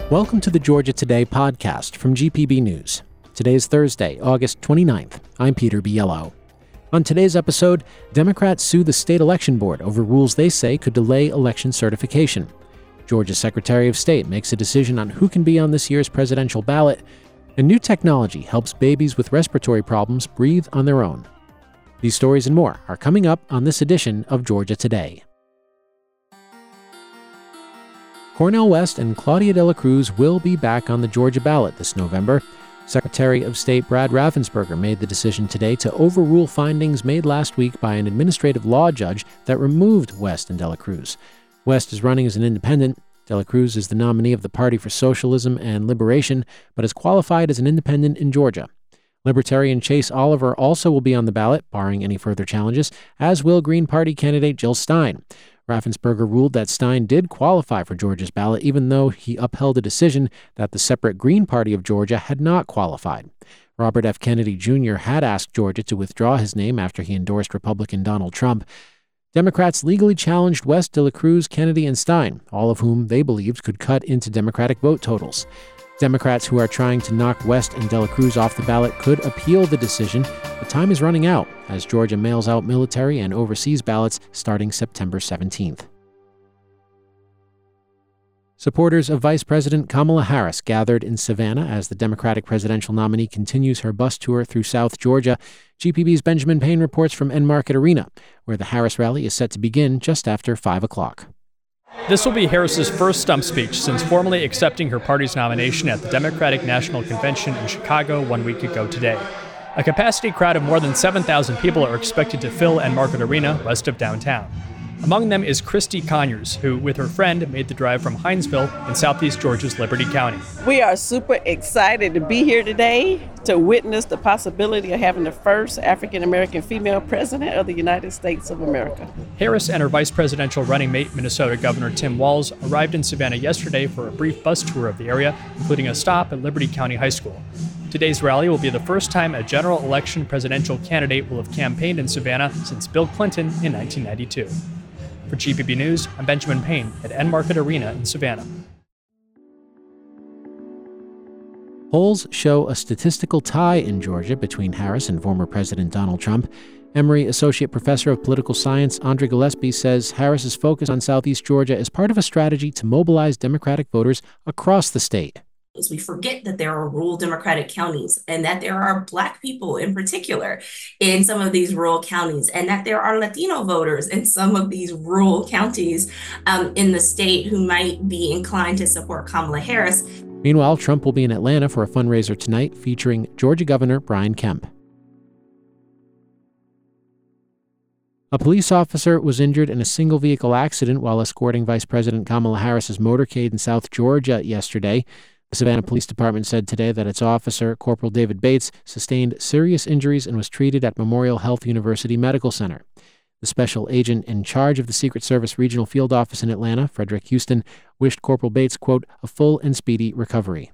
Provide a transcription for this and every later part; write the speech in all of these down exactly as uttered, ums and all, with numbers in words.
Welcome to the Georgia Today podcast from G P B News. Today is Thursday, August twenty-ninth. I'm Peter Biello. On today's episode, Democrats sue the state election board over rules they say could delay election certification. Georgia's Secretary of State makes a decision on who can be on this year's presidential ballot, and new technology helps babies with respiratory problems breathe on their own. These stories and more are coming up on this edition of Georgia Today. Cornel West and Claudia De La Cruz will be back on the Georgia ballot this November. Secretary of State Brad Raffensperger made the decision today to overrule findings made last week by an administrative law judge that removed West and De La Cruz. West is running as an independent. De La Cruz is the nominee of the Party for Socialism and Liberation, but is qualified as an independent in Georgia. Libertarian Chase Oliver also will be on the ballot, barring any further challenges, as will Green Party candidate Jill Stein. Raffensperger ruled that Stein did qualify for Georgia's ballot, even though he upheld a decision that the separate Green Party of Georgia had not qualified. Robert F. Kennedy Junior had asked Georgia to withdraw his name after he endorsed Republican Donald Trump. Democrats legally challenged West, De La Cruz, Kennedy, and Stein, all of whom they believed could cut into Democratic vote totals. Democrats who are trying to knock West and De La Cruz off the ballot could appeal the decision, but time is running out as Georgia mails out military and overseas ballots starting September seventeenth. Supporters of Vice President Kamala Harris gathered in Savannah as the Democratic presidential nominee continues her bus tour through South Georgia. G P B's Benjamin Payne reports from Enmarket Arena, where the Harris rally is set to begin just after five o'clock. This will be Harris's first stump speech since formally accepting her party's nomination at the Democratic National Convention in Chicago one week ago today. A capacity crowd of more than seven thousand people are expected to fill Enmarket Arena west of downtown. Among them is Christy Conyers, who, with her friend, made the drive from Hinesville in southeast Georgia's Liberty County. We are super excited to be here today to witness the possibility of having the first African-American female president of the United States of America. Harris and her vice presidential running mate, Minnesota Governor Tim Walz, arrived in Savannah yesterday for a brief bus tour of the area, including a stop at Liberty County High School. Today's rally will be the first time a general election presidential candidate will have campaigned in Savannah since Bill Clinton in nineteen ninety-two. For G P B News, I'm Benjamin Payne at Enmarket Arena in Savannah. Polls show a statistical tie in Georgia between Harris and former President Donald Trump. Emory Associate Professor of Political Science Andre Gillespie says Harris's focus on southeast Georgia is part of a strategy to mobilize Democratic voters across the state. We forget that there are rural Democratic counties and that there are Black people in particular in some of these rural counties, and that there are Latino voters in some of these rural counties um, in the state who might be inclined to support Kamala Harris. Meanwhile, Trump will be in Atlanta for a fundraiser tonight featuring Georgia Governor Brian Kemp. A police officer was injured in a single-vehicle accident while escorting Vice President Kamala Harris's motorcade in South Georgia yesterday. The Savannah Police Department said today that its officer, Corporal David Bates, sustained serious injuries and was treated at Memorial Health University Medical Center. The special agent in charge of the Secret Service Regional Field Office in Atlanta, Frederick Houston, wished Corporal Bates, quote, a full and speedy recovery.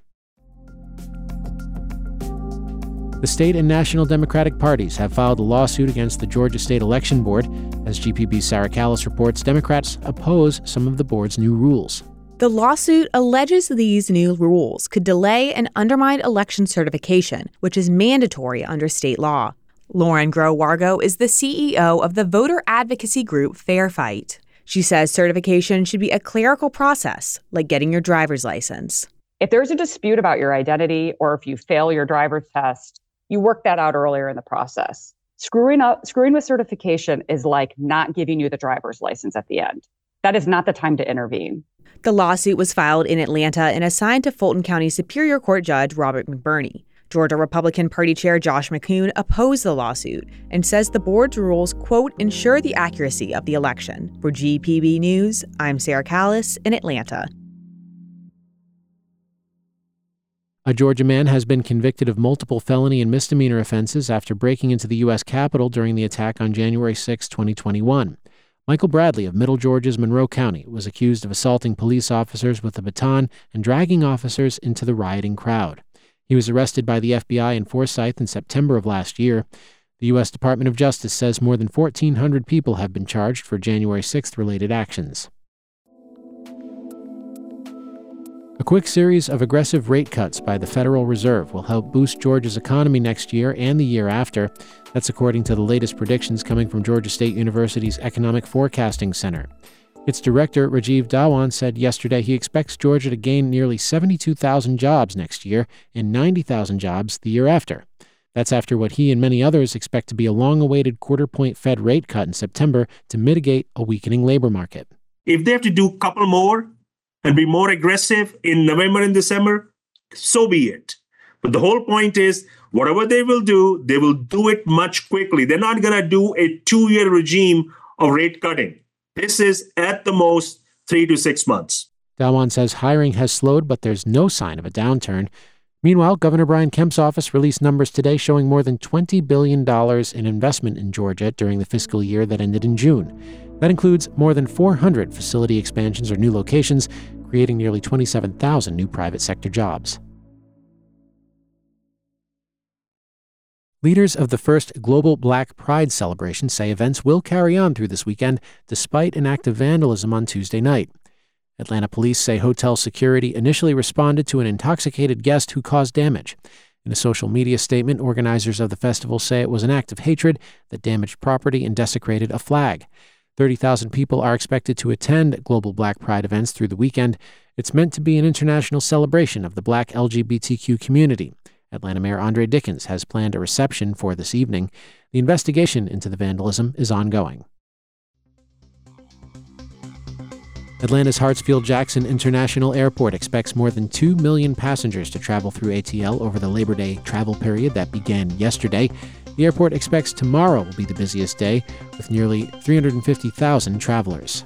The state and national Democratic parties have filed a lawsuit against the Georgia State Election Board. As G P B's Sarah Callis reports, Democrats oppose some of the board's new rules. The lawsuit alleges these new rules could delay and undermine election certification, which is mandatory under state law. Lauren Groh-Wargo is the C E O of the voter advocacy group Fair Fight. She says certification should be a clerical process, like getting your driver's license. If there's a dispute about your identity or if you fail your driver's test, you work that out earlier in the process. Screwing up, screwing with certification is like not giving you the driver's license at the end. That is not the time to intervene. The lawsuit was filed in Atlanta and assigned to Fulton County Superior Court Judge Robert McBurney. Georgia Republican Party Chair Josh McCoon opposed the lawsuit and says the board's rules, quote, ensure the accuracy of the election. For G P B News, I'm Sarah Callis in Atlanta. A Georgia man has been convicted of multiple felony and misdemeanor offenses after breaking into the U S Capitol during the attack on January sixth, twenty twenty-one. Michael Bradley of Middle Georgia's Monroe County was accused of assaulting police officers with a baton and dragging officers into the rioting crowd. He was arrested by the F B I in Forsyth in September of last year. The U S Department of Justice says more than fourteen hundred people have been charged for January sixth related actions. quick series of aggressive rate cuts by the Federal Reserve will help boost Georgia's economy next year and the year after. That's according to the latest predictions coming from Georgia State University's Economic Forecasting Center. Its director, Rajiv Dhawan, said yesterday he expects Georgia to gain nearly seventy-two thousand jobs next year and ninety thousand jobs the year after. That's after what he and many others expect to be a long-awaited quarter-point Fed rate cut in September to mitigate a weakening labor market. If they have to do a couple more and be more aggressive in November and December, so be it. But the whole point is, whatever they will do, they will do it much quickly. They're not going to do a two-year regime of rate cutting. This is, at the most, three to six months. Dhawan says hiring has slowed, but there's no sign of a downturn. Meanwhile, Governor Brian Kemp's office released numbers today showing more than twenty billion dollars in investment in Georgia during the fiscal year that ended in June. That includes more than four hundred facility expansions or new locations, creating nearly twenty-seven thousand new private sector jobs. Leaders of the first Global Black Pride celebration say events will carry on through this weekend despite an act of vandalism on Tuesday night. Atlanta police say hotel security initially responded to an intoxicated guest who caused damage. In a social media statement, organizers of the festival say it was an act of hatred that damaged property and desecrated a flag. thirty thousand people are expected to attend Global Black Pride events through the weekend. It's meant to be an international celebration of the Black L G B T Q community. Atlanta Mayor Andre Dickens has planned a reception for this evening. The investigation into the vandalism is ongoing. Atlanta's Hartsfield-Jackson International Airport expects more than two million passengers to travel through A T L over the Labor Day travel period that began yesterday. The airport expects tomorrow will be the busiest day, with nearly three hundred fifty thousand travelers.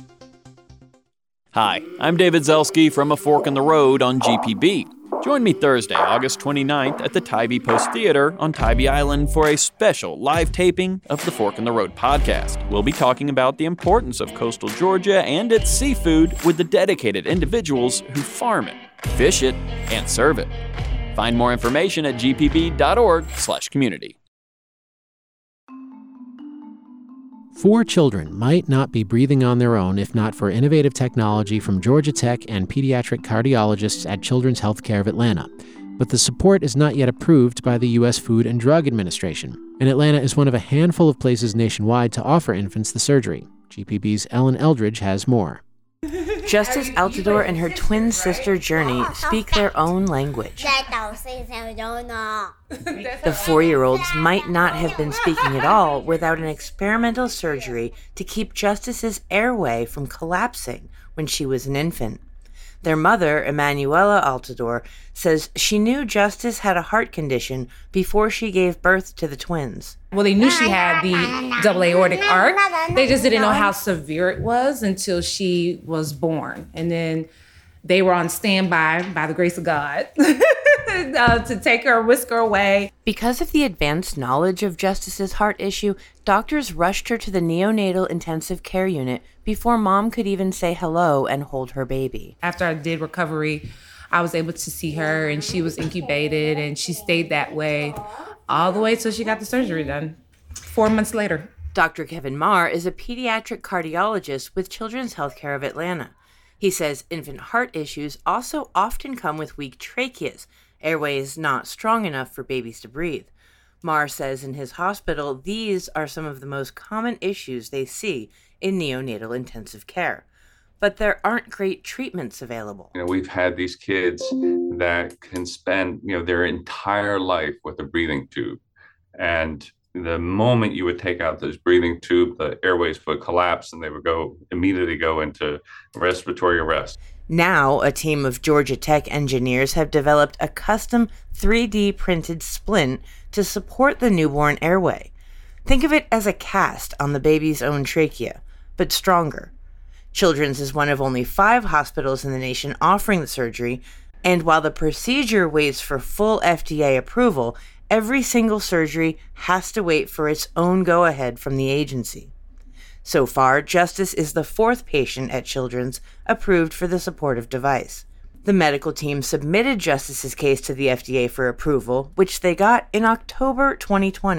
Hi, I'm David Zelski from A Fork in the Road on G P B. Join me Thursday, August twenty-ninth at the Tybee Post Theater on Tybee Island for a special live taping of the Fork in the Road podcast. We'll be talking about the importance of coastal Georgia and its seafood with the dedicated individuals who farm it, fish it, and serve it. Find more information at g p b dot org slash community. Four children might not be breathing on their own if not for innovative technology from Georgia Tech and pediatric cardiologists at Children's Healthcare of Atlanta. But the support is not yet approved by the U S Food and Drug Administration. And Atlanta is one of a handful of places nationwide to offer infants the surgery. G P B's Ellen Eldridge has more. Justice Altidore and her twin sister Journey speak their own language. The four-year-olds might not have been speaking at all without an experimental surgery to keep Justice's airway from collapsing when she was an infant. Their mother, Emanuela Altidore, says she knew Justice had a heart condition before she gave birth to the twins. Well, they knew she had the double aortic arc. They just didn't know how severe it was until she was born. And then they were on standby, by the grace of God, uh, to take her, whisk her away. Because of the advanced knowledge of Justice's heart issue, doctors rushed her to the neonatal intensive care unit before Mom could even say hello and hold her baby. After I did recovery, I was able to see her, and she was incubated, and she stayed that way all the way till she got the surgery done, four months later. Doctor Kevin Marr is a pediatric cardiologist with Children's Healthcare of Atlanta. He says infant heart issues also often come with weak tracheas, airways not strong enough for babies to breathe. Marr says in his hospital, these are some of the most common issues they see in neonatal intensive care. But there aren't great treatments available. You know, we've had these kids that can spend, you know, their entire life with a breathing tube. And the moment you would take out this breathing tube, the airways would collapse and they would go immediately go into respiratory arrest. Now, a team of Georgia Tech engineers have developed a custom three D printed splint to support the newborn airway. Think of it as a cast on the baby's own trachea, but stronger. Children's is one of only five hospitals in the nation offering the surgery, and while the procedure waits for full F D A approval, every single surgery has to wait for its own go-ahead from the agency. So far, Justice is the fourth patient at Children's approved for the supportive device. The medical team submitted Justice's case to the F D A for approval, which they got in October twenty twenty.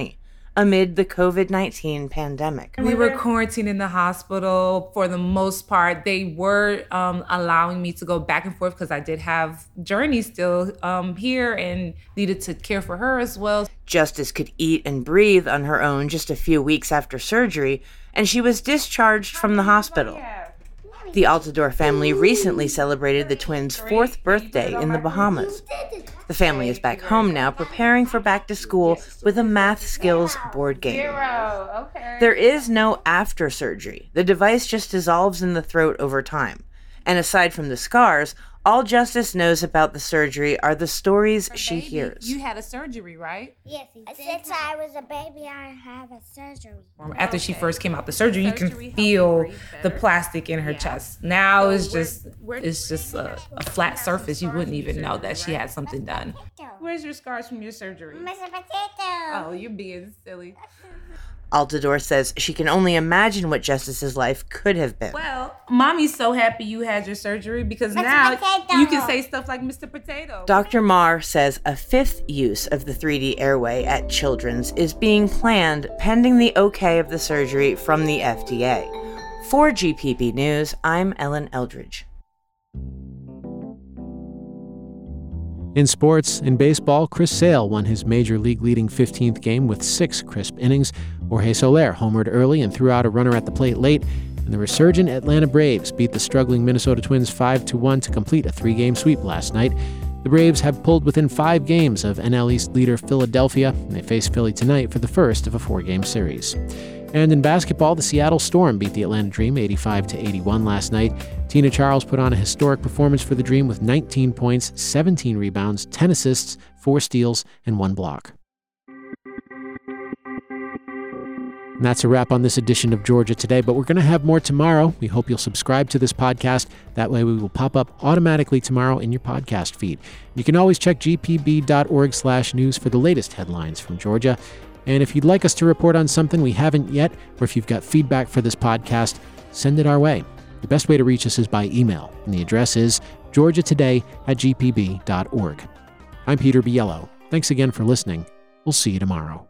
amid the covid nineteen pandemic. We were quarantined in the hospital for the most part. They were um, allowing me to go back and forth because I did have Journey still um, here and needed to care for her as well. Justice could eat and breathe on her own just a few weeks after surgery, and she was discharged from the hospital. The Altador family recently celebrated the twins' fourth birthday in the Bahamas. The family is back home now, preparing for back to school with a math skills board game. There is no after surgery. The device just dissolves in the throat over time. And aside from the scars, all Justice knows about the surgery are the stories she hears. You had a surgery, right? Yes. Since I was a baby, I had a surgery. After she first came out the surgery, you can feel the plastic in her chest. Now it's just it's just a, a flat surface. You wouldn't even know that she had something done. Where's your scars from your surgery? Mister Potato. Oh, you're being silly. Altador says she can only imagine what Justice's life could have been. Well, Mommy's so happy you had your surgery because Mister now Potato. you can say stuff like Mister Potato. Doctor Marr says a fifth use of the three D airway at Children's is being planned pending the okay of the surgery from the F D A. For G P B News, I'm Ellen Eldridge. In sports, in baseball, Chris Sale won his Major League leading fifteenth game with six crisp innings. Jorge Soler homered early and threw out a runner at the plate late, and the resurgent Atlanta Braves beat the struggling Minnesota Twins five to one to complete a three-game sweep last night. The Braves have pulled within five games of N L East leader Philadelphia, and they face Philly tonight for the first of a four-game series. And in basketball, the Seattle Storm beat the Atlanta Dream eighty-five to eighty-one last night. Tina Charles put on a historic performance for the Dream with nineteen points, seventeen rebounds, ten assists, four steals, and one block. And that's a wrap on this edition of Georgia Today, but we're going to have more tomorrow. We hope you'll subscribe to this podcast. That way we will pop up automatically tomorrow in your podcast feed. You can always check g p b dot org slash news for the latest headlines from Georgia. And if you'd like us to report on something we haven't yet, or if you've got feedback for this podcast, send it our way. The best way to reach us is by email, and the address is georgia today at g p b dot org. I'm Peter Biello. Thanks again for listening. We'll see you tomorrow.